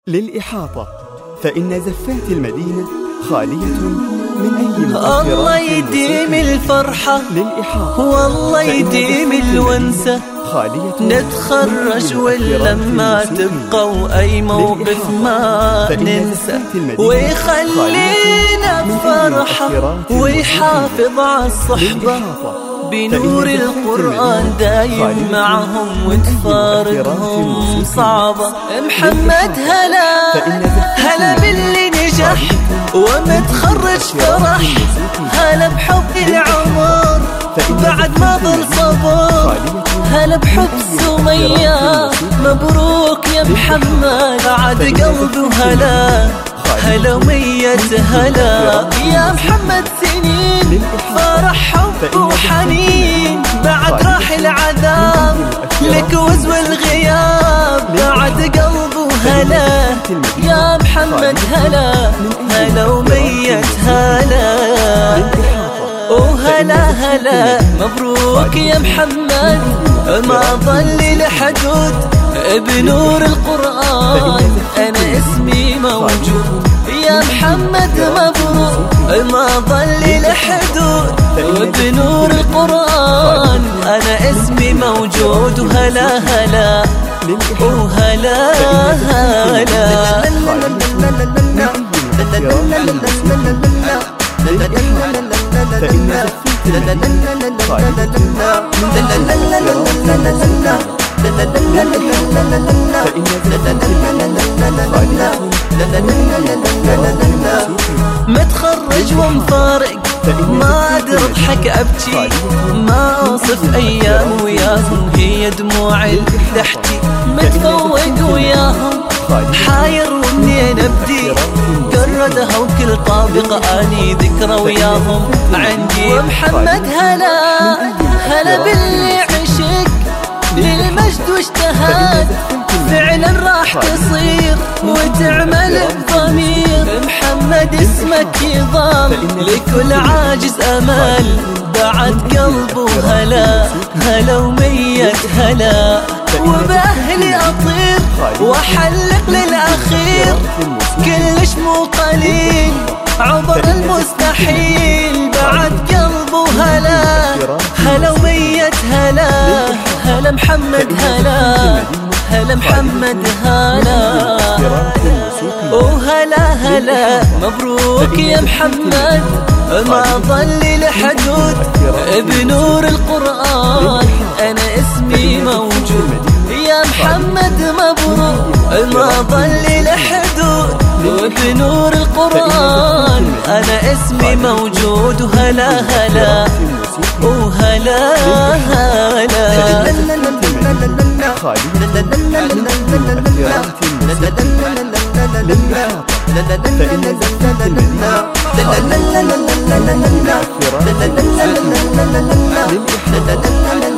للإحاطة، فإن زفات المدينة خالية من أي مؤثرات. الله يديم الفرحة للإحاطة، والله يديم الونسة، نتخرج واللمة تبقى وأي موقف ما ننسى، ويخلينا بفرحة ويحافظ على الصحبة، بنور القرآن دايم معهم وتفارقهم صعبة. محمد هلا باللي نجح ومتخرج فرح، هلا بحب العمر بعد ما ضل صبر، هلا بحب سمية مبروك يا محمد بعد قلبه هلا ومية هلا يا محمد، سنين فرح حب وحنين بعد راح العذاب لك وزو الغياب بعد قلبه هلا يا محمد هلا ومية هلا وهلا مبروك يا محمد ما ضل لحدود بنور القرآن أنا اسمي موجود يا محمد مبروك ما ضل لحدود بنور القرآن أنا اسمي موجود وهلا وهلا متخرج ومفارق ما أدري أضحك أبكي، ما أوصف أيام وياهم هي دموعي تحكي، متفوق وياهم حاير ومنين أبدي، قردها وكل طابق أني ذكرى وياهم عندي. ومحمد هلا باللي عشق للمجد واجتهاد، فعلا راح تصير وتعمل بضمير، محمد اسمك يضام لكل عاجز أمل بعد قلبه هلا ومية هلا، وبأهلي أطير وأحلق للأخير كلش مو قليل عبر المستحيل بعد قلبه هلا ومية هلا محمد هلا محمد وهلا مبروك يا محمد ما ضل لحدود بنور القرآن أنا اسمي موجود يا محمد مبروك ما ضل لحدود بنور القرآن أنا اسمي موجود وهلا وهلا فإن زفات المدينة